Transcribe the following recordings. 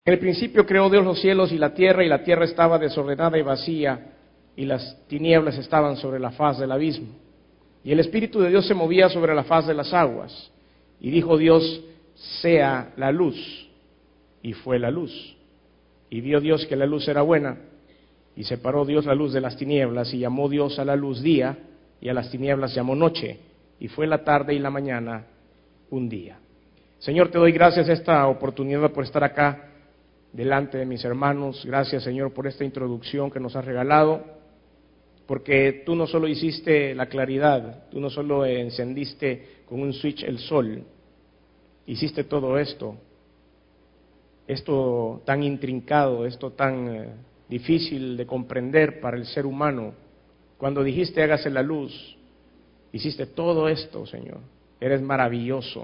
En el principio creó Dios los cielos y la tierra estaba desordenada y vacía, y las tinieblas estaban sobre la faz del abismo. Y el Espíritu de Dios se movía sobre la faz de las aguas. Y dijo Dios, sea la luz. Y fue la luz. Y vio Dios que la luz era buena. Y separó Dios la luz de las tinieblas, y llamó Dios a la luz día, y a las tinieblas llamó noche. Y fue la tarde y la mañana un día. Señor, te doy gracias esta oportunidad por estar acá delante de mis hermanos. Gracias, Señor, por esta introducción que nos has regalado, porque tú no solo hiciste la claridad, tú no solo encendiste con un switch el sol, hiciste todo esto tan intrincado, esto tan difícil de comprender para el ser humano. Cuando dijiste hágase la luz, hiciste todo esto, Señor. Eres maravilloso.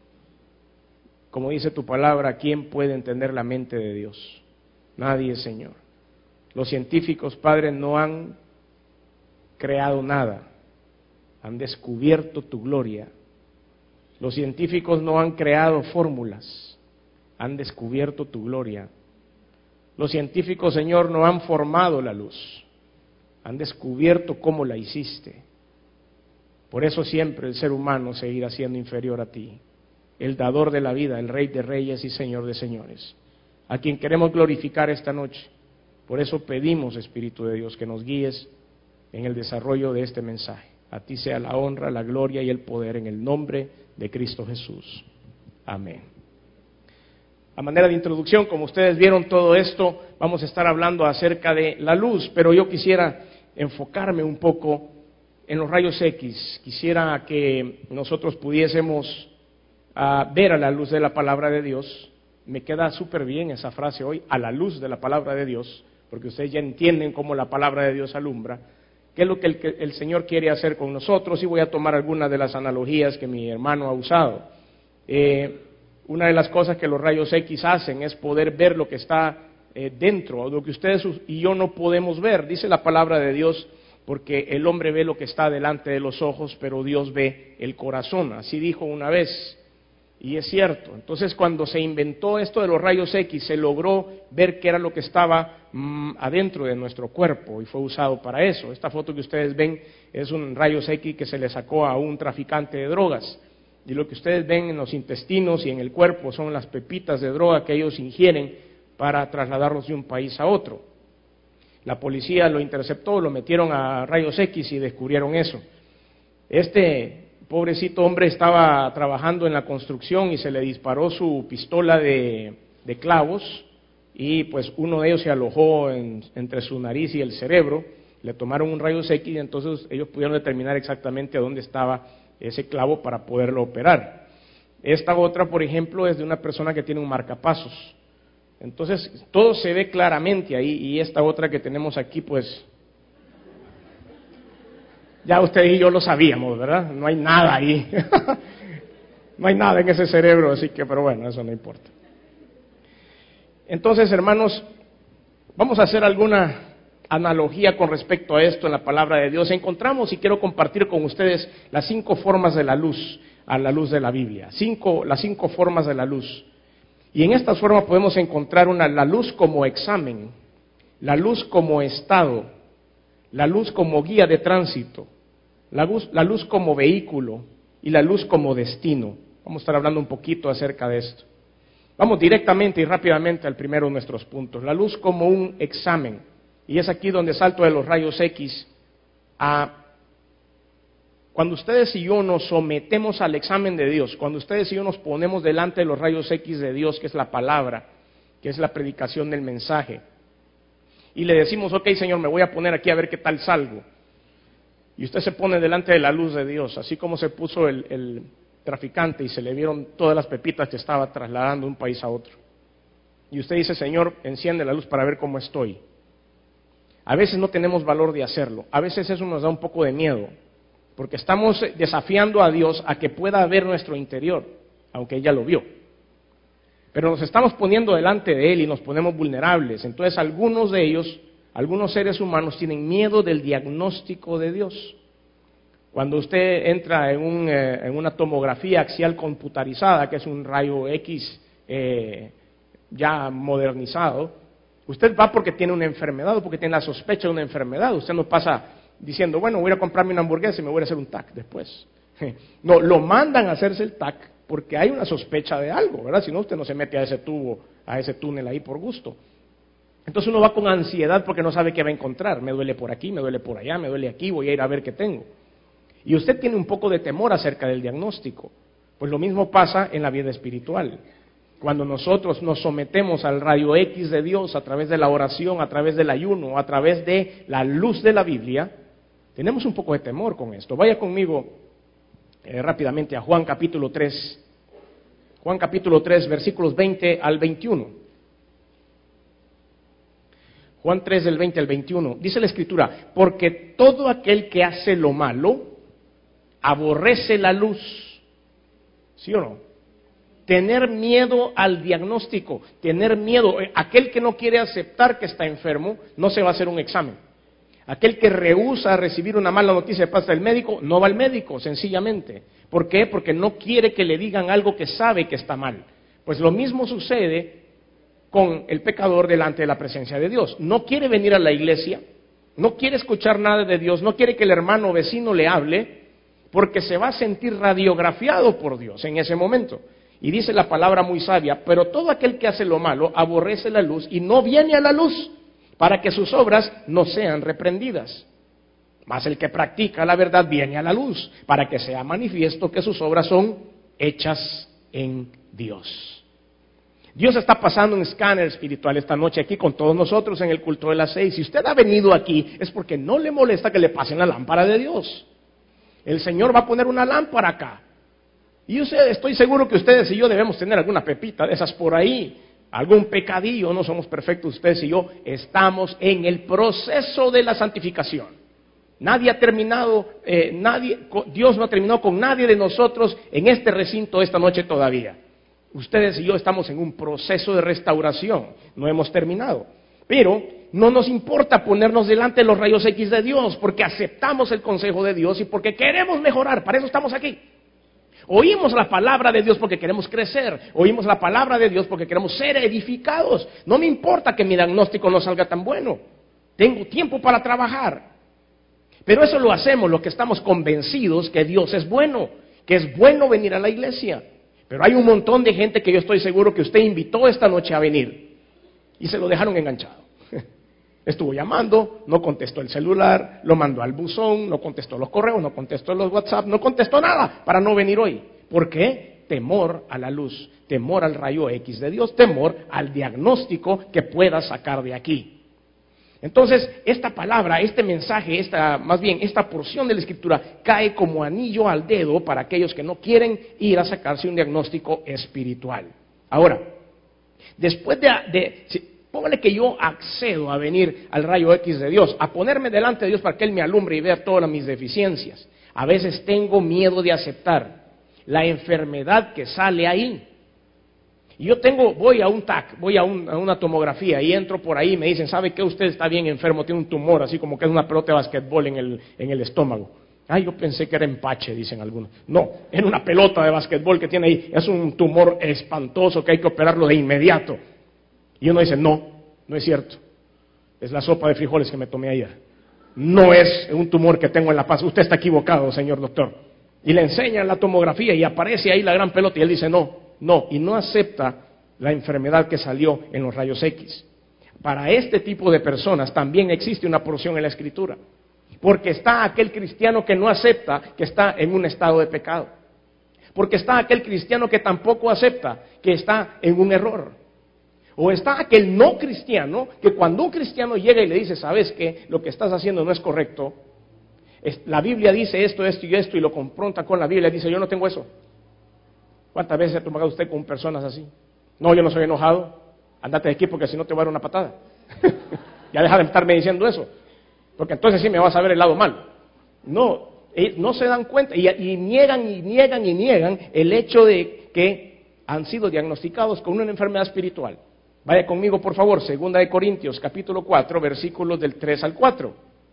Como dice tu palabra, ¿quién puede entender la mente de Dios? Nadie, Señor. Los científicos, Padre, no han creado nada, han descubierto tu gloria. Los científicos no han creado fórmulas, han descubierto tu gloria. Los científicos, Señor, no han formado la luz, han descubierto cómo la hiciste. Por eso siempre el ser humano seguirá siendo inferior a ti, el dador de la vida, el Rey de Reyes y Señor de Señores, a quien queremos glorificar esta noche. Por eso pedimos, Espíritu de Dios, que nos guíes en el desarrollo de este mensaje. A ti sea la honra, la gloria y el poder en el nombre de Cristo Jesús. Amén. A manera de introducción, como ustedes vieron todo esto, vamos a estar hablando acerca de la luz, pero yo quisiera enfocarme un poco en los rayos X. Quisiera que nosotros pudiésemos ver a la luz de la palabra de Dios. Me queda súper bien esa frase hoy, a la luz de la palabra de Dios, porque ustedes ya entienden cómo la palabra de Dios alumbra, qué es lo que el Señor quiere hacer con nosotros, y voy a tomar algunas de las analogías que mi hermano ha usado. Una de las cosas que los rayos X hacen es poder ver lo que está dentro, lo que ustedes y yo no podemos ver. Dice la palabra de Dios, porque el hombre ve lo que está delante de los ojos, pero Dios ve el corazón. Así dijo una vez. Y es cierto. Entonces, cuando se inventó esto de los rayos X, se logró ver qué era lo que estaba adentro de nuestro cuerpo, y fue usado para eso. Esta foto que ustedes ven es un rayos X que se le sacó a un traficante de drogas, y lo que ustedes ven en los intestinos y en el cuerpo son las pepitas de droga que ellos ingieren para trasladarlos de un país a otro. La policía lo interceptó, lo metieron a rayos X y descubrieron eso. Este pobrecito hombre estaba trabajando en la construcción y se le disparó su pistola de clavos, y pues uno de ellos se alojó entre su nariz y el cerebro. Le tomaron un rayos X y entonces ellos pudieron determinar exactamente dónde estaba ese clavo para poderlo operar. Esta otra, por ejemplo, es de una persona que tiene un marcapasos. Entonces todo se ve claramente ahí, y esta otra que tenemos aquí, pues ya usted y yo lo sabíamos, ¿verdad? No hay nada ahí. No hay nada en ese cerebro, así que, pero bueno, eso no importa. Entonces, hermanos, vamos a hacer alguna analogía con respecto a esto en la palabra de Dios. Encontramos, y quiero compartir con ustedes, las 5 formas de la luz, a la luz de la Biblia. Las 5 formas de la luz. Y en estas formas podemos encontrar la luz como examen, la luz como estado, la luz como guía de tránsito, la luz como vehículo y la luz como destino. Vamos a estar hablando un poquito acerca de esto. Vamos directamente y rápidamente al primero de nuestros puntos. La luz como un examen. Y es aquí donde salto de los rayos X cuando ustedes y yo nos sometemos al examen de Dios, cuando ustedes y yo nos ponemos delante de los rayos X de Dios, que es la palabra, que es la predicación del mensaje, y le decimos, ok, Señor, me voy a poner aquí a ver qué tal salgo. Y usted se pone delante de la luz de Dios, así como se puso el traficante y se le vieron todas las pepitas que estaba trasladando de un país a otro. Y usted dice, Señor, enciende la luz para ver cómo estoy. A veces no tenemos valor de hacerlo, a veces eso nos da un poco de miedo, porque estamos desafiando a Dios a que pueda ver nuestro interior, aunque ella lo vio. Pero nos estamos poniendo delante de Él y nos ponemos vulnerables. Entonces algunos de ellos, algunos seres humanos tienen miedo del diagnóstico de Dios. Cuando usted entra en una tomografía axial computarizada, que es un rayo X ya modernizado, usted va porque tiene una enfermedad o porque tiene la sospecha de una enfermedad. Usted no pasa diciendo, bueno, voy a comprarme una hamburguesa y me voy a hacer un TAC después. No, lo mandan a hacerse el TAC porque hay una sospecha de algo, ¿verdad? Si no, usted no se mete a ese tubo, a ese túnel ahí por gusto. Entonces uno va con ansiedad porque no sabe qué va a encontrar. Me duele por aquí, me duele por allá, me duele aquí, voy a ir a ver qué tengo. Y usted tiene un poco de temor acerca del diagnóstico. Pues lo mismo pasa en la vida espiritual. Cuando nosotros nos sometemos al rayo X de Dios a través de la oración, a través del ayuno, a través de la luz de la Biblia, tenemos un poco de temor con esto. Vaya conmigo rápidamente a Juan capítulo 3. Juan capítulo 3, versículos 20 al 21. Juan 3, del 20 al 21. Dice la Escritura, porque todo aquel que hace lo malo, aborrece la luz. ¿Sí o no? Tener miedo al diagnóstico, tener miedo. Aquel que no quiere aceptar que está enfermo, no se va a hacer un examen. Aquel que rehúsa recibir una mala noticia de parte del médico, no va al médico, sencillamente. ¿Por qué? Porque no quiere que le digan algo que sabe que está mal. Pues lo mismo sucede con el pecador delante de la presencia de Dios. No quiere venir a la iglesia, no quiere escuchar nada de Dios, no quiere que el hermano vecino le hable, porque se va a sentir radiografiado por Dios en ese momento. Y dice la palabra muy sabia, pero todo aquel que hace lo malo aborrece la luz y no viene a la luz, para que sus obras no sean reprendidas. Mas el que practica la verdad viene a la luz, para que sea manifiesto que sus obras son hechas en Dios. Dios está pasando un escáner espiritual esta noche aquí con todos nosotros en el culto de las 6. Si usted ha venido aquí es porque no le molesta que le pasen la lámpara de Dios. El Señor va a poner una lámpara acá. Y estoy seguro que ustedes y yo debemos tener alguna pepita de esas por ahí, algún pecadillo. No somos perfectos, ustedes y yo estamos en el proceso de la santificación. Nadie ha terminado, Dios no ha terminado con nadie de nosotros en este recinto esta noche todavía. Ustedes y yo estamos en un proceso de restauración, no hemos terminado. Pero no nos importa ponernos delante de los rayos X de Dios, porque aceptamos el consejo de Dios y porque queremos mejorar, para eso estamos aquí. Oímos la palabra de Dios porque queremos crecer, oímos la palabra de Dios porque queremos ser edificados. No me importa que mi diagnóstico no salga tan bueno, tengo tiempo para trabajar. Pero eso lo hacemos los que estamos convencidos que Dios es bueno, que es bueno venir a la iglesia. Pero hay un montón de gente que yo estoy seguro que usted invitó esta noche a venir y se lo dejaron enganchado. Estuvo llamando, no contestó el celular, lo mandó al buzón, no contestó los correos, no contestó los WhatsApp, no contestó nada para no venir hoy. ¿Por qué? Temor a la luz, temor al rayo X de Dios, temor al diagnóstico que pueda sacar de aquí. Entonces, esta palabra, este mensaje, esta porción de la Escritura cae como anillo al dedo para aquellos que no quieren ir a sacarse un diagnóstico espiritual. Ahora, después póngale que yo accedo a venir al rayo X de Dios, a ponerme delante de Dios para que Él me alumbre y vea todas mis deficiencias. A veces tengo miedo de aceptar la enfermedad que sale ahí. Y voy a un TAC, voy a una tomografía y entro por ahí y me dicen, ¿sabe qué? Usted está bien enfermo, tiene un tumor, así como que es una pelota de basquetbol en el estómago. Ay, yo pensé que era empache, dicen algunos. No, es una pelota de basquetbol que tiene ahí, es un tumor espantoso que hay que operarlo de inmediato. Y uno dice, no es cierto, es la sopa de frijoles que me tomé ayer. No es un tumor que tengo en la panza, usted está equivocado, señor doctor. Y le enseñan la tomografía y aparece ahí la gran pelota y él dice, y no acepta la enfermedad que salió en los rayos X. Para este tipo de personas también existe una porción en la Escritura, porque está aquel cristiano que no acepta que está en un estado de pecado, porque está aquel cristiano que tampoco acepta que está en un error, o está aquel no cristiano que cuando un cristiano llega y le dice, ¿sabes qué? Lo que estás haciendo no es correcto, la Biblia dice esto y esto, y lo confronta con la Biblia y dice, yo no tengo eso. ¿Cuántas veces ha tomado usted con personas así? No, yo no soy enojado, andate de aquí porque si no te voy a dar una patada. Ya deja de estarme diciendo eso, porque entonces sí me vas a ver el lado malo. No se dan cuenta y niegan el hecho de que han sido diagnosticados con una enfermedad espiritual. Vaya conmigo, por favor, 2 de Corintios, capítulo 4, versículos del 3 al 4.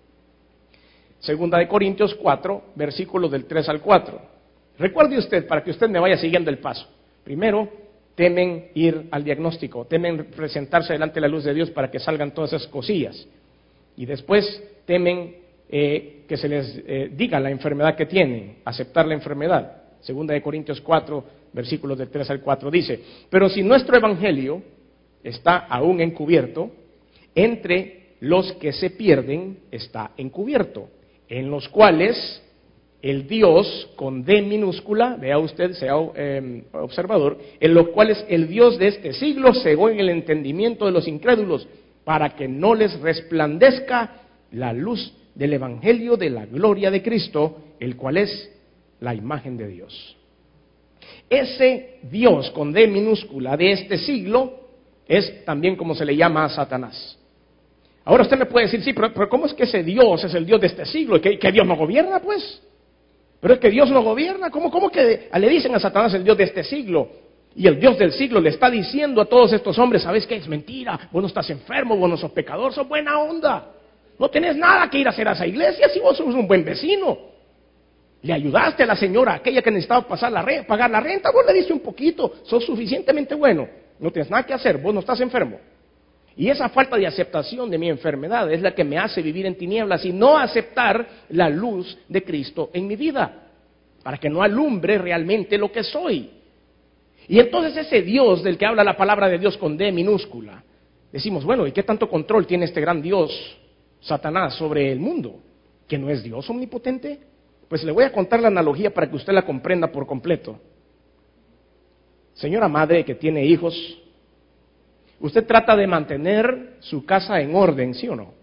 2 de Corintios 4, versículos del 3 al 4. Recuerde usted, para que usted me vaya siguiendo el paso. Primero, temen ir al diagnóstico, temen presentarse delante de la luz de Dios para que salgan todas esas cosillas. Y después temen que se les diga la enfermedad que tienen, aceptar la enfermedad. Segunda de Corintios 4, versículos del 3 al 4 dice: pero si nuestro evangelio está aún encubierto, entre los que se pierden está encubierto, en los cuales el Dios, con D minúscula, vea usted, sea observador, en los cuales el Dios de este siglo cegó en el entendimiento de los incrédulos, para que no les resplandezca la luz del evangelio de la gloria de Cristo, el cual es la imagen de Dios. Ese Dios con D minúscula de este siglo es también como se le llama a Satanás. Ahora usted me puede decir, sí, pero ¿cómo es que ese Dios es el Dios de este siglo? ¿Que Dios no gobierna, pues? Pero es que Dios no gobierna. ¿Cómo que le dicen a Satanás el Dios de este siglo? Y el Dios del siglo le está diciendo a todos estos hombres: ¿sabes qué? Es mentira, vos no estás enfermo, vos no sos pecador, sos buena onda. No tenés nada que ir a hacer a esa iglesia si vos sos un buen vecino. Le ayudaste a la señora, aquella que necesitaba pagar la renta, vos le diste un poquito, sos suficientemente bueno. No tienes nada que hacer, vos no estás enfermo. Y esa falta de aceptación de mi enfermedad es la que me hace vivir en tinieblas y no aceptar la luz de Cristo en mi vida, para que no alumbre realmente lo que soy. Y entonces ese Dios del que habla la palabra de Dios con D minúscula, decimos, bueno, ¿y qué tanto control tiene este gran Dios, Satanás, sobre el mundo? ¿Que no es Dios omnipotente? Pues le voy a contar la analogía para que usted la comprenda por completo. Señora madre que tiene hijos, usted trata de mantener su casa en orden, ¿sí o no?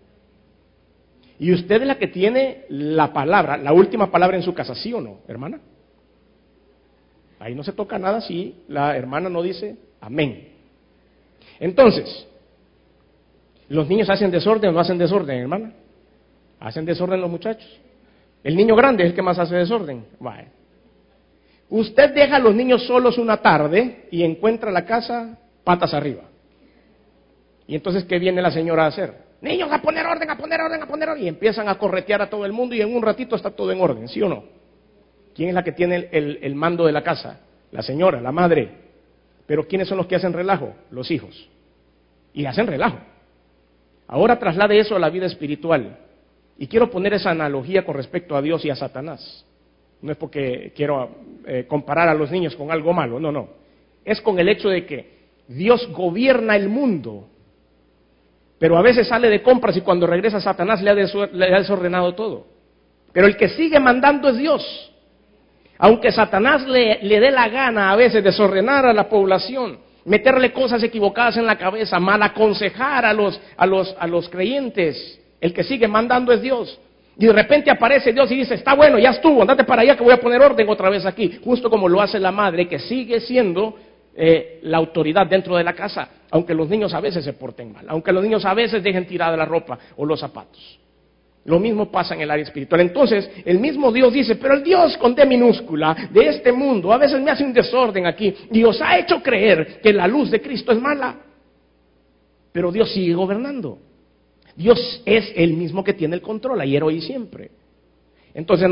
Y usted es la que tiene la palabra, la última palabra en su casa, ¿sí o no, hermana? Ahí no se toca nada si la hermana no dice amén. Entonces, ¿los niños hacen desorden o no hacen desorden, hermana? ¿Hacen desorden los muchachos? El niño grande es el que más hace desorden. Vale. Usted deja a los niños solos una tarde y encuentra la casa patas arriba. Y entonces, ¿qué viene la señora a hacer? Niños, a poner orden, a poner orden, a poner orden. Y empiezan a corretear a todo el mundo y en un ratito está todo en orden, ¿sí o no? ¿Quién es la que tiene el mando de la casa? La señora, la madre. Pero ¿quiénes son los que hacen relajo? Los hijos. Y hacen relajo. Ahora traslade eso a la vida espiritual. Y quiero poner esa analogía con respecto a Dios y a Satanás. No es porque quiero comparar a los niños con algo malo, no. Es con el hecho de que Dios gobierna el mundo, pero a veces sale de compras y cuando regresa Satanás le ha desordenado todo. Pero el que sigue mandando es Dios. Aunque Satanás le dé la gana a veces desordenar a la población, meterle cosas equivocadas en la cabeza, mal aconsejar a los creyentes, el que sigue mandando es Dios. Y de repente aparece Dios y dice, está bueno, ya estuvo, andate para allá que voy a poner orden otra vez aquí. Justo como lo hace la madre, que sigue siendo la autoridad dentro de la casa, aunque los niños a veces se porten mal, aunque los niños a veces dejen tirada la ropa o los zapatos. Lo mismo pasa en el área espiritual. Entonces, el mismo Dios dice, pero el Dios con D minúscula de este mundo a veces me hace un desorden aquí y os ha hecho creer que la luz de Cristo es mala. Pero Dios sigue gobernando. Dios es el mismo que tiene el control, ayer, hoy y siempre. Entonces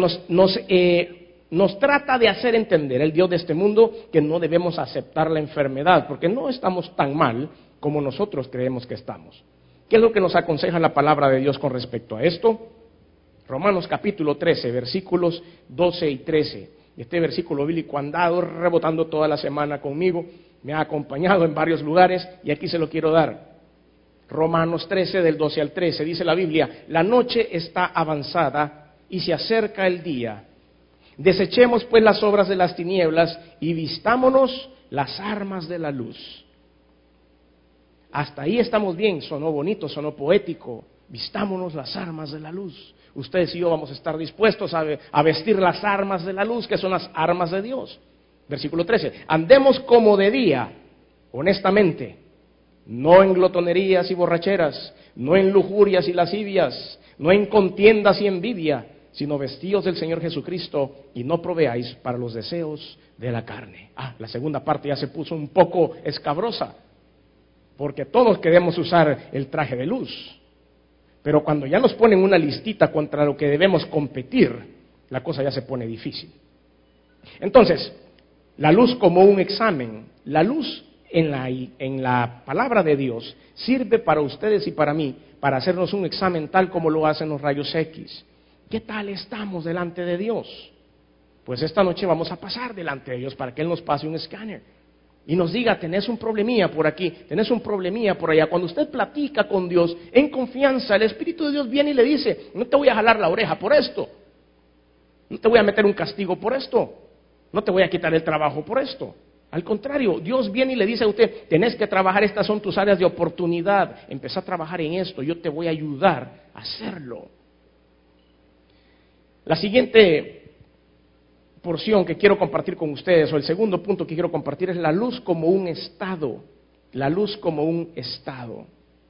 nos trata de hacer entender el Dios de este mundo que no debemos aceptar la enfermedad, porque no estamos tan mal como nosotros creemos que estamos. ¿Qué es lo que nos aconseja la palabra de Dios con respecto a esto? Romanos capítulo 13, versículos 12 y 13. Este versículo bíblico ha andado rebotando toda la semana conmigo, me ha acompañado en varios lugares y aquí se lo quiero dar. Romanos 13, del 12 al 13, dice la Biblia, la noche está avanzada y se acerca el día. Desechemos pues las obras de las tinieblas y vistámonos las armas de la luz. Hasta ahí estamos bien, sonó bonito, sonó poético. Vistámonos las armas de la luz. Ustedes y yo vamos a estar dispuestos a vestir las armas de la luz, que son las armas de Dios. Versículo 13, andemos como de día, honestamente, no en glotonerías y borracheras, no en lujurias y lascivias, no en contiendas y envidia, sino vestidos del Señor Jesucristo y no proveáis para los deseos de la carne. La segunda parte ya se puso un poco escabrosa, porque todos queremos usar el traje de luz, pero cuando ya nos ponen una listita contra lo que debemos competir, la cosa ya se pone difícil. Entonces, la luz como un examen, La luz en la palabra de Dios sirve para ustedes y para mí, para hacernos un examen tal como lo hacen los rayos X. ¿Qué tal estamos delante de Dios? Pues esta noche vamos a pasar delante de Dios para que Él nos pase un escáner y nos diga, tenés un problemilla por aquí, tenés un problemilla por allá. Cuando usted platica con Dios en confianza, el Espíritu de Dios viene y le dice, no te voy a jalar la oreja por esto, no te voy a meter un castigo por esto, no te voy a quitar el trabajo por esto. Al contrario, Dios viene y le dice a usted, tenés que trabajar, estas son tus áreas de oportunidad, empezá a trabajar en esto, yo te voy a ayudar a hacerlo. La siguiente porción que quiero compartir con ustedes, o el segundo punto que quiero compartir, es la luz como un estado. La luz como un estado.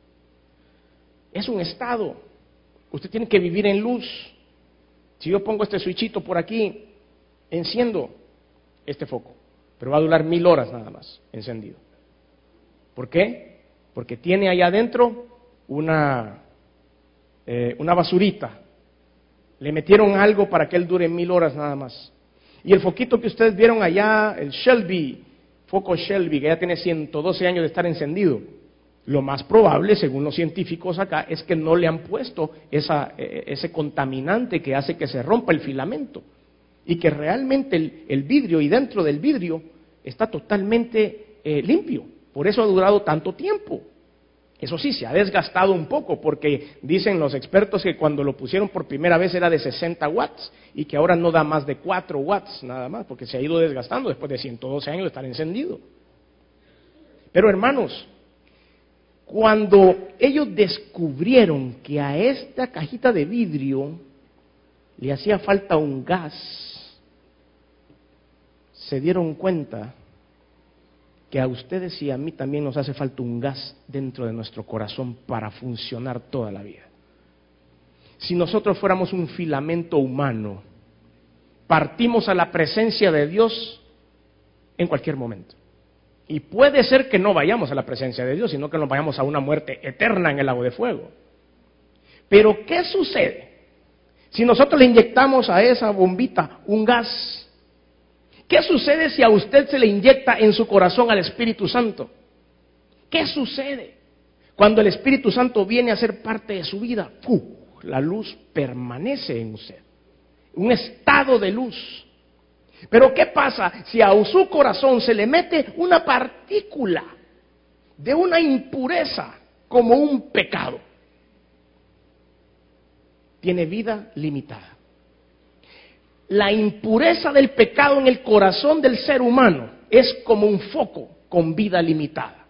Es un estado. Usted tiene que vivir en luz. Si yo pongo este switchito por aquí, enciendo este foco, pero va a durar 1000 horas nada más encendido. ¿Por qué? Porque tiene allá adentro una basurita. Le metieron algo para que él dure 1000 horas nada más. Y el foquito que ustedes vieron allá, el Shelby, foco Shelby, que ya tiene 112 años de estar encendido, lo más probable, según los científicos acá, es que no le han puesto ese contaminante que hace que se rompa el filamento. Y que realmente el vidrio, y dentro del vidrio, está totalmente limpio. Por eso ha durado tanto tiempo. Eso sí, se ha desgastado un poco, porque dicen los expertos que cuando lo pusieron por primera vez era de 60 watts y que ahora no da más de 4 watts nada más, porque se ha ido desgastando después de 112 años de estar encendido. Pero hermanos, cuando ellos descubrieron que a esta cajita de vidrio le hacía falta un gas, se dieron cuenta que a ustedes y a mí también nos hace falta un gas dentro de nuestro corazón para funcionar toda la vida. Si nosotros fuéramos un filamento humano, partimos a la presencia de Dios en cualquier momento. Y puede ser que no vayamos a la presencia de Dios, sino que nos vayamos a una muerte eterna en el lago de fuego. Pero ¿qué sucede si nosotros le inyectamos a esa bombita un gas? ¿Qué sucede si a usted se le inyecta en su corazón al Espíritu Santo? ¿Qué sucede cuando el Espíritu Santo viene a ser parte de su vida? La luz permanece en usted, un estado de luz. Pero ¿qué pasa si a su corazón se le mete una partícula de una impureza como un pecado? Tiene vida limitada. La impureza del pecado en el corazón del ser humano es como un foco con vida limitada.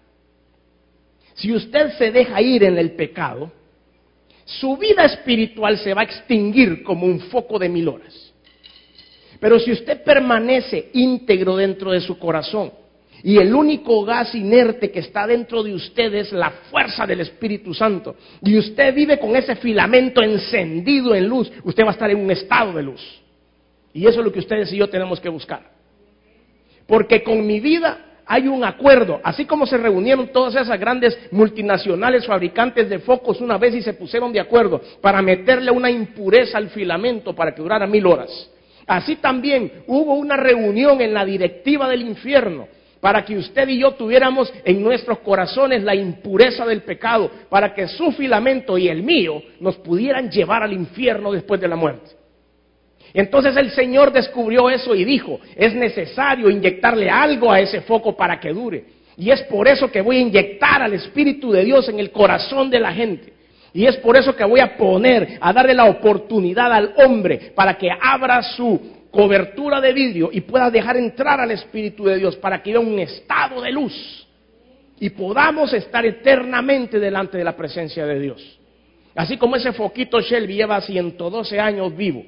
Si usted se deja ir en el pecado, su vida espiritual se va a extinguir como un foco de 1000 horas. Pero si usted permanece íntegro dentro de su corazón y el único gas inerte que está dentro de usted es la fuerza del Espíritu Santo, y usted vive con ese filamento encendido en luz, usted va a estar en un estado de luz. Y eso es lo que ustedes y yo tenemos que buscar. Porque con mi vida hay un acuerdo. Así como se reunieron todas esas grandes multinacionales fabricantes de focos una vez y se pusieron de acuerdo para meterle una impureza al filamento para que durara 1000 horas. Así también hubo una reunión en la directiva del infierno para que usted y yo tuviéramos en nuestros corazones la impureza del pecado, para que su filamento y el mío nos pudieran llevar al infierno después de la muerte. Entonces el Señor descubrió eso y dijo, es necesario inyectarle algo a ese foco para que dure. Y es por eso que voy a inyectar al Espíritu de Dios en el corazón de la gente. Y es por eso que voy a darle la oportunidad al hombre para que abra su cobertura de vidrio y pueda dejar entrar al Espíritu de Dios para que vea un estado de luz y podamos estar eternamente delante de la presencia de Dios. Así como ese foquito Shelby lleva 112 años vivo.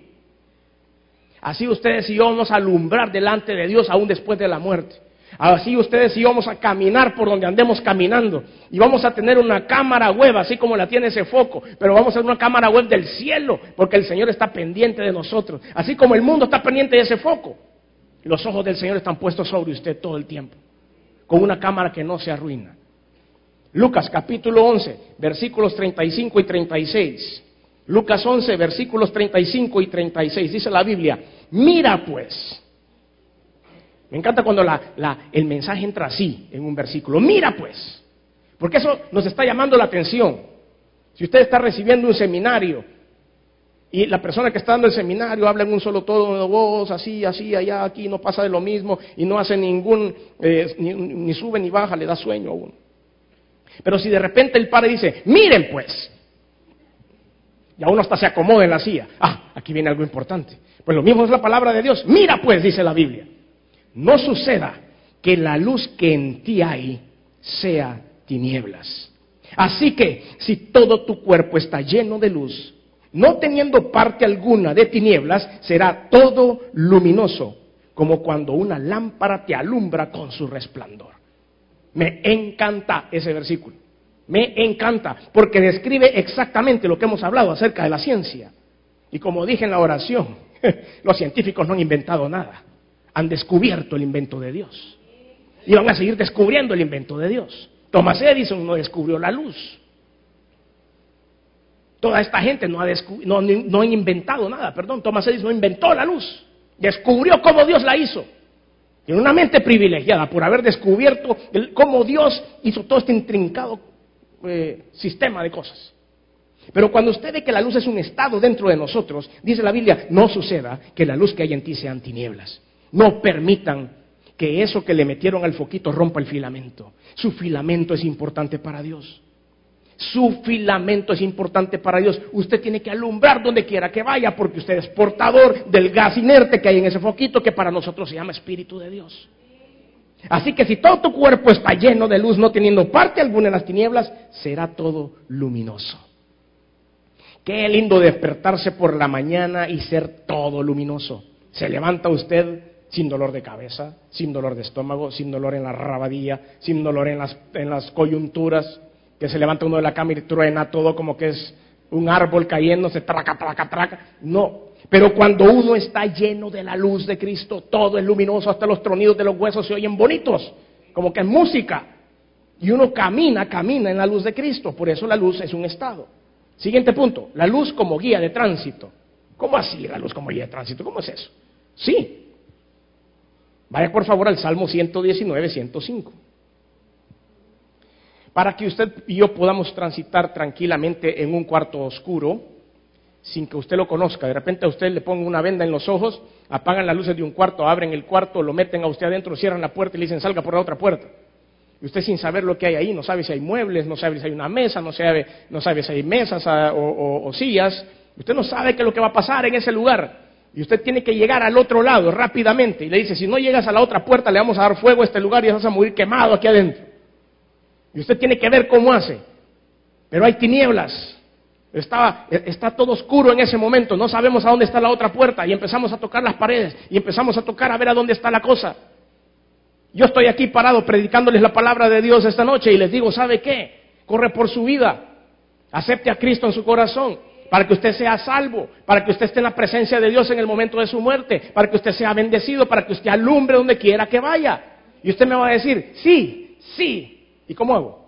Así ustedes y yo vamos a alumbrar delante de Dios aún después de la muerte. Así ustedes y yo vamos a caminar por donde andemos caminando. Y vamos a tener una cámara web, así como la tiene ese foco. Pero vamos a tener una cámara web del cielo, porque el Señor está pendiente de nosotros. Así como el mundo está pendiente de ese foco, los ojos del Señor están puestos sobre usted todo el tiempo, con una cámara que no se arruina. Lucas capítulo 11, versículos 35 y 36. Lucas 11, versículos 35 y 36, dice la Biblia, mira pues, Me encanta cuando el mensaje entra así, en un versículo. Mira pues, porque eso nos está llamando la atención. Si usted está recibiendo un seminario y la persona que está dando el seminario habla en un solo tono de voz, así, allá, aquí, no pasa de lo mismo y no hace ni sube ni baja, le da sueño a uno. Pero si de repente el padre dice, miren pues, y a uno hasta se acomoda en la silla. Aquí viene algo importante. Pues lo mismo es la palabra de Dios. Mira pues, dice la Biblia, no suceda que la luz que en ti hay sea tinieblas. Así que si todo tu cuerpo está lleno de luz, no teniendo parte alguna de tinieblas, será todo luminoso, como cuando una lámpara te alumbra con su resplandor. Me encanta ese versículo. Me encanta, porque describe exactamente lo que hemos hablado acerca de la ciencia. Y como dije en la oración, los científicos no han inventado nada. Han descubierto el invento de Dios. Y van a seguir descubriendo el invento de Dios. Thomas Edison no descubrió la luz. Toda esta gente no han inventado nada. Thomas Edison no inventó la luz. Descubrió cómo Dios la hizo. Tiene una mente privilegiada por haber descubierto cómo Dios hizo todo este intrincado sistema de cosas. Pero cuando usted ve que la luz es un estado dentro de nosotros, dice la Biblia, no suceda que la luz que hay en ti sean tinieblas. No permitan que eso que le metieron al foquito rompa el filamento. Su filamento es importante para Dios. Su filamento es importante para Dios. Usted tiene que alumbrar donde quiera que vaya, porque usted es portador del gas inerte que hay en ese foquito, que para nosotros se llama Espíritu de Dios. Así que si todo tu cuerpo está lleno de luz, no teniendo parte alguna en las tinieblas, será todo luminoso. Qué lindo despertarse por la mañana y ser todo luminoso. Se levanta usted sin dolor de cabeza, sin dolor de estómago, sin dolor en la rabadilla, sin dolor en las coyunturas, que se levanta uno de la cama y truena todo como que es un árbol cayéndose, traca, traca, traca. No, pero cuando uno está lleno de la luz de Cristo, todo es luminoso, hasta los tronidos de los huesos se oyen bonitos, como que es música. Y uno camina en la luz de Cristo, por eso la luz es un estado. Siguiente punto, la luz como guía de tránsito. ¿Cómo así la luz como guía de tránsito? ¿Cómo es eso? Sí. Vaya por favor al Salmo 119, 105. Para que usted y yo podamos transitar tranquilamente en un cuarto oscuro, sin que usted lo conozca. De repente a usted le pongan una venda en los ojos, apagan las luces de un cuarto, abren el cuarto, lo meten a usted adentro, cierran la puerta y le dicen salga por la otra puerta. Y usted sin saber lo que hay ahí, no sabe si hay muebles, no sabe si hay una mesa, no sabe si hay mesas o sillas. Usted no sabe qué es lo que va a pasar en ese lugar. Y usted tiene que llegar al otro lado rápidamente. Y le dice, si no llegas a la otra puerta, le vamos a dar fuego a este lugar y vas a morir quemado aquí adentro. Y usted tiene que ver cómo hace. Pero hay tinieblas. Está todo oscuro en ese momento. No sabemos a dónde está la otra puerta. Y empezamos a tocar las paredes. Y empezamos a tocar a ver a dónde está la cosa. Yo estoy aquí parado predicándoles la palabra de Dios esta noche. Y les digo, ¿sabe qué? Corre por su vida. Acepte a Cristo en su corazón. Para que usted sea salvo. Para que usted esté en la presencia de Dios en el momento de su muerte. Para que usted sea bendecido. Para que usted alumbre donde quiera que vaya. Y usted me va a decir, sí, sí. ¿Y cómo hago?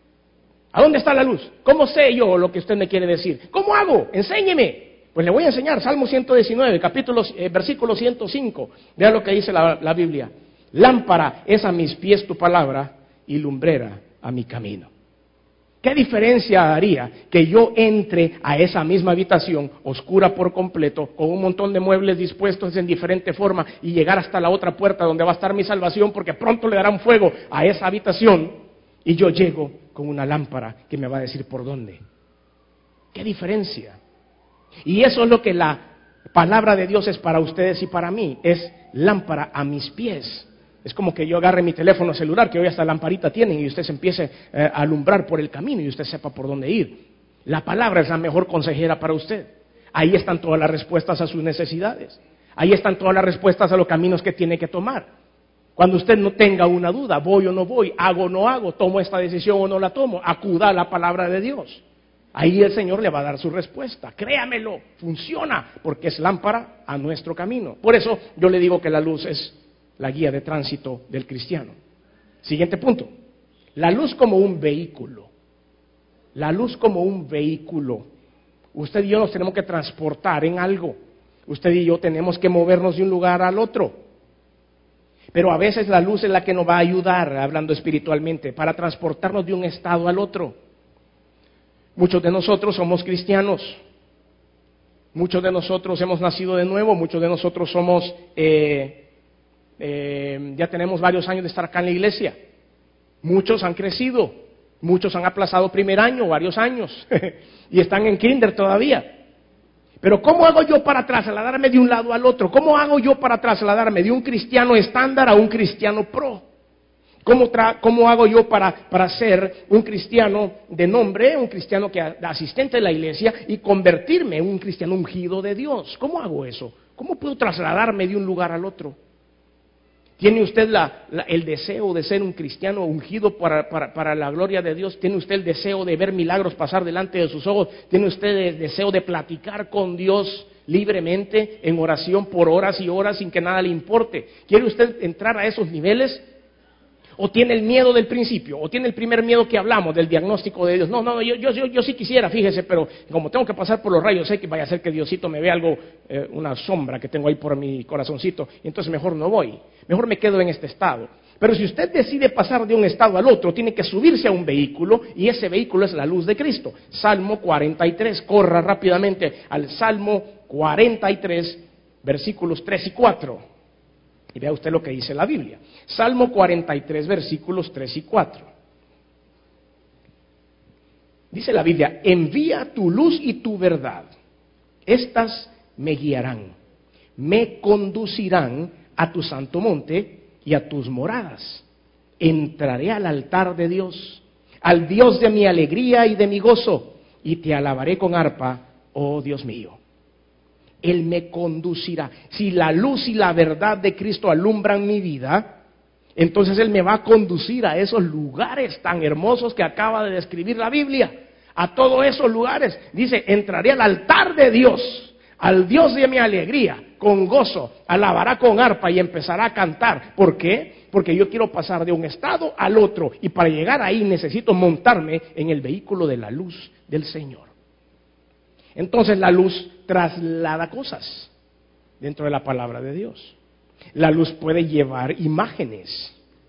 ¿A dónde está la luz? ¿Cómo sé yo lo que usted me quiere decir? ¿Cómo hago? Enséñeme. Pues le voy a enseñar. Salmo 119, versículo 105. Vea lo que dice la Biblia. Lámpara es a mis pies tu palabra y lumbrera a mi camino. ¿Qué diferencia haría que yo entre a esa misma habitación, oscura por completo, con un montón de muebles dispuestos en diferente forma y llegar hasta la otra puerta donde va a estar mi salvación, porque pronto le darán fuego a esa habitación y yo llego con una lámpara que me va a decir por dónde? ¿Qué diferencia? Y eso es lo que la palabra de Dios es para ustedes y para mí, es lámpara a mis pies. Es como que yo agarre mi teléfono celular, que hoy hasta lamparita tienen, y usted se empiece a alumbrar por el camino y usted sepa por dónde ir. La palabra es la mejor consejera para usted. Ahí están todas las respuestas a sus necesidades. Ahí están todas las respuestas a los caminos que tiene que tomar. Cuando usted no tenga una duda, voy o no voy, hago o no hago, tomo esta decisión o no la tomo, acuda a la palabra de Dios. Ahí el Señor le va a dar su respuesta. Créamelo, funciona, porque es lámpara a nuestro camino. Por eso yo le digo que la luz es la guía de tránsito del cristiano. Siguiente punto. La luz como un vehículo. La luz como un vehículo. Usted y yo nos tenemos que transportar en algo. Usted y yo tenemos que movernos de un lugar al otro. Pero a veces la luz es la que nos va a ayudar, hablando espiritualmente, para transportarnos de un estado al otro. Muchos de nosotros somos cristianos. Muchos de nosotros hemos nacido de nuevo. Muchos de nosotros somos, ya tenemos varios años de estar acá en la iglesia. Muchos han crecido. Muchos han aplazado primer año, varios años. Y están en kinder todavía. Pero ¿cómo hago yo para trasladarme de un lado al otro? ¿Cómo hago yo para trasladarme de un cristiano estándar a un cristiano pro? ¿Cómo hago yo para ser un cristiano de nombre, un cristiano asistente de la iglesia y convertirme en un cristiano ungido de Dios? ¿Cómo hago eso? ¿Cómo puedo trasladarme de un lugar al otro? ¿Tiene usted el deseo de ser un cristiano ungido para la gloria de Dios? ¿Tiene usted el deseo de ver milagros pasar delante de sus ojos? ¿Tiene usted el deseo de platicar con Dios libremente en oración por horas y horas sin que nada le importe? ¿Quiere usted entrar a esos niveles? ¿O tiene el miedo del principio? ¿O tiene el primer miedo que hablamos del diagnóstico de Dios? No, yo sí quisiera, fíjese, pero como tengo que pasar por los rayos, sé que vaya a ser que Diosito me vea algo, una sombra que tengo ahí por mi corazoncito, y entonces mejor no voy, mejor me quedo en este estado. Pero si usted decide pasar de un estado al otro, tiene que subirse a un vehículo, y ese vehículo es la luz de Cristo. Salmo 43, corra rápidamente al Salmo 43, versículos 3 y 4. Y vea usted lo que dice la Biblia. Salmo 43, versículos 3 y 4. Dice la Biblia: envía tu luz y tu verdad. Estas me guiarán, me conducirán a tu santo monte y a tus moradas. Entraré al altar de Dios, al Dios de mi alegría y de mi gozo, y te alabaré con arpa, oh Dios mío. Él me conducirá. Si la luz y la verdad de Cristo alumbran mi vida, entonces Él me va a conducir a esos lugares tan hermosos que acaba de describir la Biblia. A todos esos lugares. Dice, entraré al altar de Dios, al Dios de mi alegría, con gozo, alabará con arpa y empezará a cantar. ¿Por qué? Porque yo quiero pasar de un estado al otro, y para llegar ahí necesito montarme en el vehículo de la luz del Señor. Entonces la luz traslada cosas dentro de la palabra de Dios. La luz puede llevar imágenes.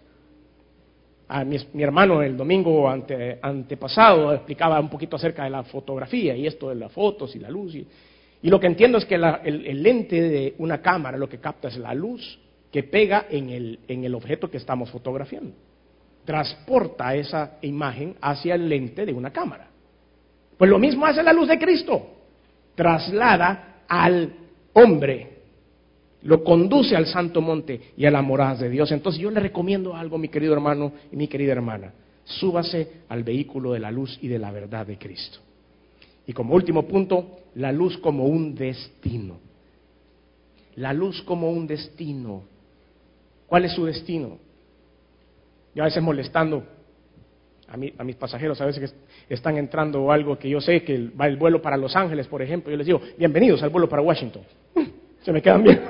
Mi hermano el domingo antepasado explicaba un poquito acerca de la fotografía y esto de las fotos y la luz. Y lo que entiendo es que el lente de una cámara lo que capta es la luz que pega en el objeto que estamos fotografiando. Transporta esa imagen hacia el lente de una cámara. Pues lo mismo hace la luz de Cristo. Traslada al hombre, lo conduce al santo monte y a las moradas de Dios. Entonces yo le recomiendo algo, mi querido hermano y mi querida hermana: súbase al vehículo de la luz y de la verdad de Cristo. Y como último punto, la luz como un destino. La luz como un destino. ¿Cuál es su destino? Yo a veces molestando a mis pasajeros, a veces que están entrando algo que yo sé que va el vuelo para Los Ángeles, por ejemplo, yo les digo, bienvenidos al vuelo para Washington. Se me quedan bien.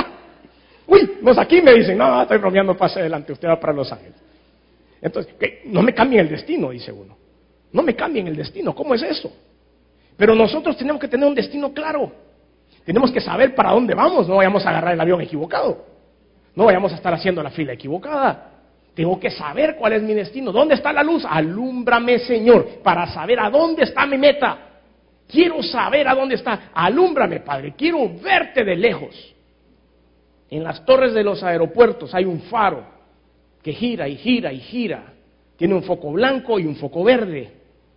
Uy, no es aquí, me dicen, no, estoy bromeando, pase adelante, usted va para Los Ángeles. Entonces, no me cambien el destino, dice uno. No me cambien el destino, ¿cómo es eso? Pero nosotros tenemos que tener un destino claro. Tenemos que saber para dónde vamos, no vayamos a agarrar el avión equivocado. No vayamos a estar haciendo la fila equivocada. Tengo que saber cuál es mi destino. ¿Dónde está la luz? Alúmbrame, Señor, para saber a dónde está mi meta. Quiero saber a dónde está. Alúmbrame, Padre. Quiero verte de lejos. En las torres de los aeropuertos hay un faro que gira y gira y gira. Tiene un foco blanco y un foco verde.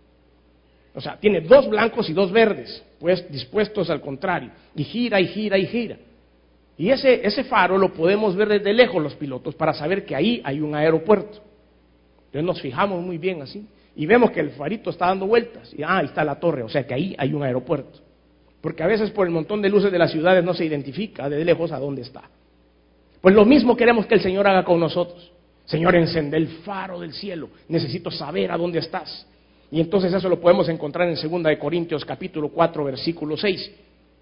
O sea, tiene dos blancos y dos verdes, pues dispuestos al contrario. Y gira y gira y gira. Y ese faro lo podemos ver desde lejos los pilotos para saber que ahí hay un aeropuerto. Entonces nos fijamos muy bien así y vemos que el farito está dando vueltas y ahí está la torre, o sea que ahí hay un aeropuerto. Porque a veces por el montón de luces de las ciudades no se identifica desde lejos a dónde está. Pues lo mismo queremos que el Señor haga con nosotros. Señor, encende el faro del cielo, necesito saber a dónde estás. Y entonces eso lo podemos encontrar en 2 Corintios capítulo 4 versículo 6.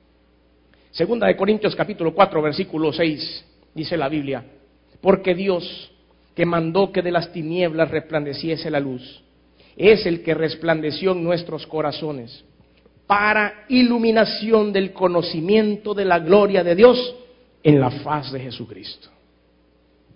2 Corintios capítulo 4 versículo 6 dice la Biblia: porque Dios, que mandó que de las tinieblas resplandeciese la luz, es el que resplandeció en nuestros corazones para iluminación del conocimiento de la gloria de Dios en la faz de Jesucristo.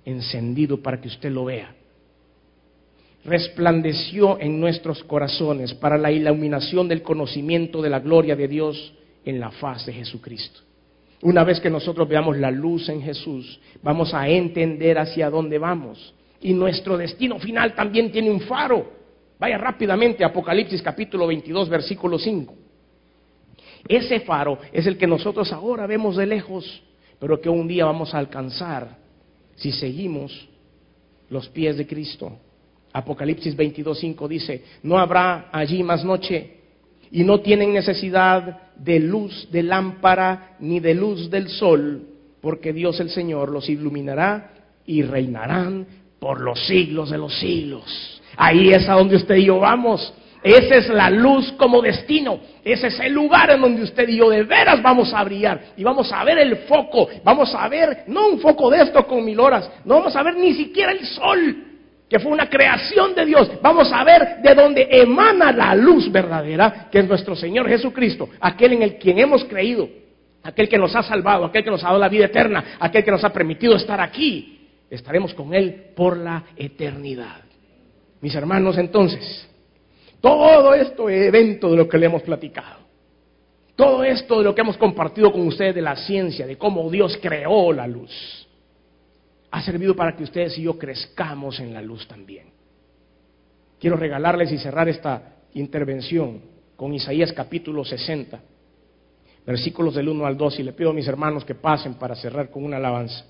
encendido para que usted lo vea. Resplandeció en nuestros corazones para la iluminación del conocimiento de la gloria de Dios en la faz de Jesucristo. Una vez que nosotros veamos la luz en Jesús, vamos a entender hacia dónde vamos. Y nuestro destino final también tiene un faro. Vaya rápidamente a Apocalipsis capítulo 22, versículo 5. Ese faro es el que nosotros ahora vemos de lejos, pero que un día vamos a alcanzar si seguimos los pies de Cristo. Apocalipsis 22, 5 dice: no habrá allí más noche, y no tienen necesidad de luz de lámpara ni de luz del sol, porque Dios el Señor los iluminará y reinarán por los siglos de los siglos. Ahí es a donde usted y yo vamos. Esa es la luz como destino. Ese es el lugar en donde usted y yo de veras vamos a brillar. Y vamos a ver el foco. Vamos a ver, no un foco de esto con 1000 horas. No vamos a ver ni siquiera el sol, que fue una creación de Dios. Vamos a ver de donde emana la luz verdadera, que es nuestro Señor Jesucristo, aquel en el quien hemos creído, aquel que nos ha salvado, aquel que nos ha dado la vida eterna, aquel que nos ha permitido estar aquí. Estaremos con Él por la eternidad. Mis hermanos, entonces, todo esto evento de lo que le hemos platicado, todo esto de lo que hemos compartido con ustedes de la ciencia, de cómo Dios creó la luz, ha servido para que ustedes y yo crezcamos en la luz también. Quiero regalarles y cerrar esta intervención con Isaías capítulo 60, versículos del 1 al 2, y le pido a mis hermanos que pasen para cerrar con una alabanza.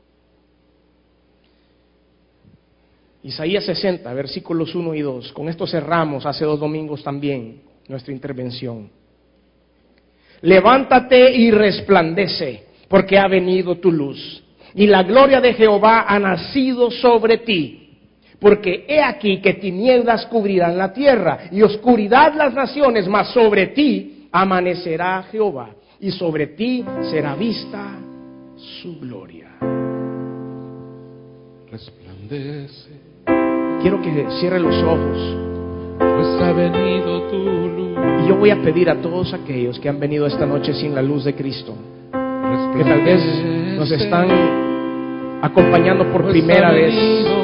Isaías 60, versículos 1 y 2. Con esto cerramos hace 2 domingos también nuestra intervención. Levántate y resplandece, porque ha venido tu luz, y la gloria de Jehová ha nacido sobre ti. Porque he aquí que tinieblas cubrirán la tierra, y oscuridad las naciones, mas sobre ti amanecerá Jehová, y sobre ti será vista su gloria. Resplandece. Quiero que cierre los ojos, pues ha venido tu luz. y yo voy a pedir a todos aquellos que han venido esta noche sin la luz de Cristo, que tal vez nos están acompañando por primera vez,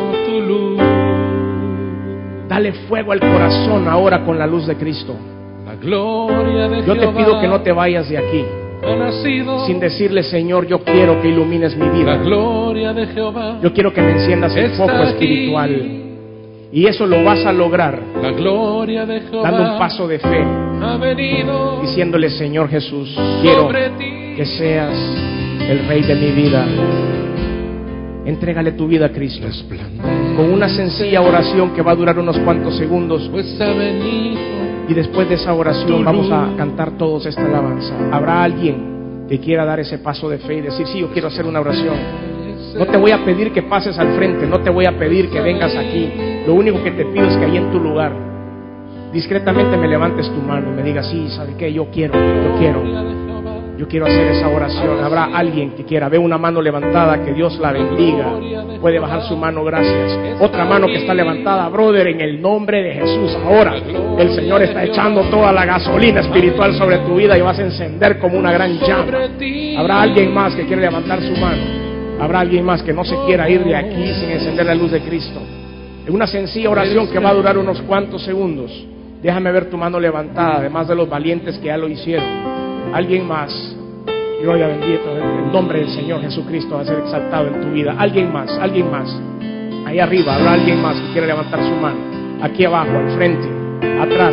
dale fuego al corazón ahora con la luz de Cristo. La gloria de Yo te pido que no te vayas de aquí sin decirle: Señor, yo quiero que ilumines mi vida. La gloria de Jehová. Yo quiero que me enciendas el foco espiritual. Y eso lo vas a lograr La gloria de Jehová dando un paso de fe, ha venido, diciéndole: Señor Jesús, quiero que seas el Rey de mi vida. Entrégale tu vida a Cristo con una sencilla oración que va a durar unos cuantos segundos, pues ha venido. y después de esa oración vamos a cantar todos esta alabanza. Habrá alguien que quiera dar ese paso de fe y decir: sí, yo quiero hacer una oración. No te voy a pedir que pases al frente, no te voy a pedir que vengas aquí. Lo único que te pido es que ahí en tu lugar discretamente me levantes tu mano y me digas: sí, ¿sabe qué? Yo quiero hacer esa oración. Habrá alguien que quiera. Veo una mano levantada, que Dios la bendiga. Puede bajar su mano, gracias. Otra mano que está levantada, brother, en el nombre de Jesús. Ahora el Señor está echando toda la gasolina espiritual sobre tu vida y vas a encender como una gran llama. Habrá alguien más que quiere levantar su mano. Habrá alguien más que no se quiera ir de aquí sin encender la luz de Cristo. Es una sencilla oración que va a durar unos cuantos segundos. Déjame ver tu mano levantada, además de los valientes que ya lo hicieron. Alguien más. Gloria bendita, el nombre del Señor Jesucristo va a ser exaltado en tu vida. Alguien más, alguien más. Ahí arriba habrá alguien más que quiere levantar su mano. Aquí abajo, al frente, atrás.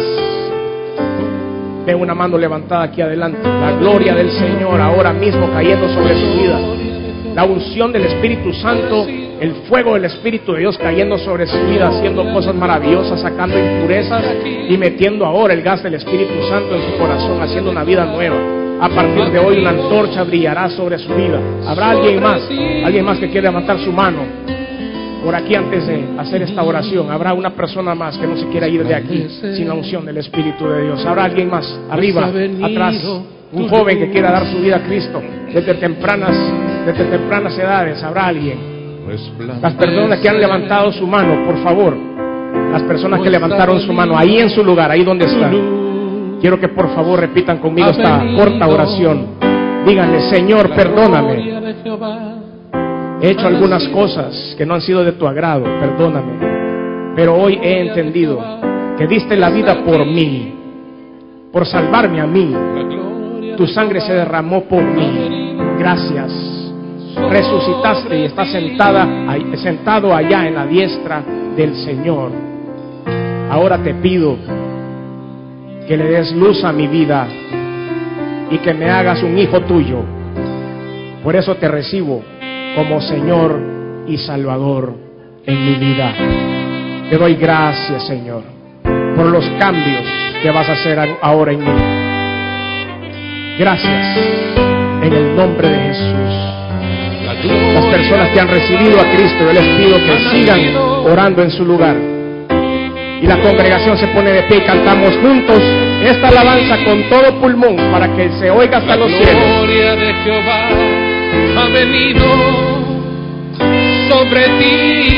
Veo una mano levantada aquí adelante. La gloria del Señor ahora mismo cayendo sobre su vida. La unción del Espíritu Santo, el fuego del Espíritu de Dios cayendo sobre su vida, haciendo cosas maravillosas, sacando impurezas y metiendo ahora el gas del Espíritu Santo en su corazón, haciendo una vida nueva. A partir de hoy una antorcha brillará sobre su vida. Habrá alguien más que quiere levantar su mano por aquí antes de hacer esta oración. Habrá una persona más que no se quiera ir de aquí sin la unción del Espíritu de Dios. Habrá alguien más arriba, atrás, un joven que quiera dar su vida a Cristo desde tempranas edades. Habrá alguien. Las personas que han levantado su mano, por favor, las personas que levantaron su mano ahí en su lugar, ahí donde están, quiero que por favor repitan conmigo esta corta oración. Díganle: Señor, perdóname He hecho algunas cosas que no han sido de tu agrado, perdóname. Pero hoy he entendido que diste la vida por mí, por salvarme a mí. Tu sangre se derramó por mí. Gracias. Resucitaste y estás sentado allá en la diestra del Señor. Ahora te pido que le des luz a mi vida y que me hagas un hijo tuyo. Por eso te recibo como Señor y Salvador en mi vida. Te doy gracias, Señor, por los cambios que vas a hacer ahora en mí. Gracias, en el nombre de Jesús. Las personas que han recibido a Cristo, yo les pido que sigan orando en su lugar. Y la congregación se pone de pie y cantamos juntos esta alabanza con todo pulmón para que se oiga hasta los cielos. La gloria de Jehová ha venido sobre ti.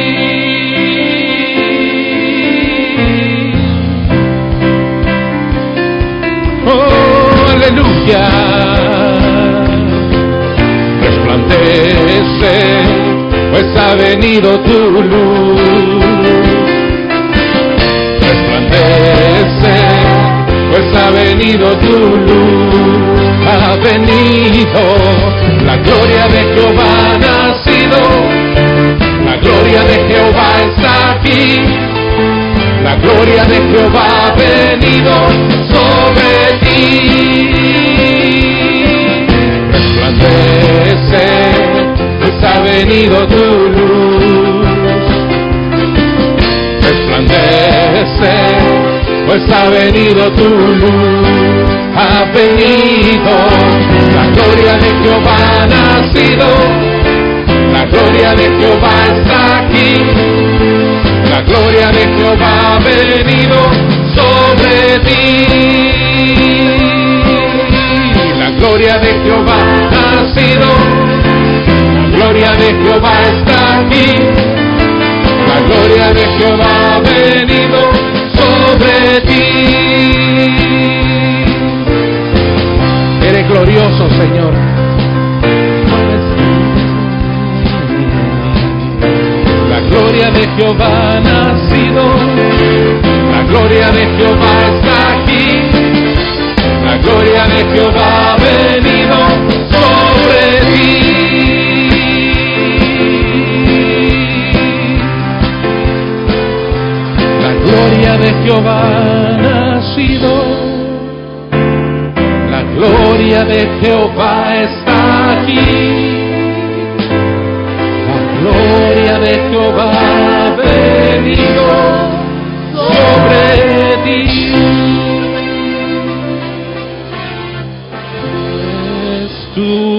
Oh, aleluya. Resplandece, pues ha venido tu luz. Resplandece, pues ha venido tu luz. Ha venido, la gloria de Jehová ha nacido. La gloria de Jehová está aquí. La gloria de Jehová ha venido sobre ti. Resplandece, pues ha venido tu luz. Resplandece, pues ha venido tu luz. Ha venido, la gloria de Jehová ha nacido. La gloria de Jehová está aquí. La gloria de Jehová ha venido sobre ti. La gloria de Jehová ha nacido. La gloria de Jehová está aquí. La gloria de Jehová ha venido sobre ti. Eres glorioso, Señor. La gloria de Jehová ha nacido. La gloria de Jehová está aquí. La gloria de Jehová ha venido sobre ti. La gloria de Jehová ha nacido. La gloria de Jehová está aquí. La gloria de Jehová ha venido sobre ti. Es tu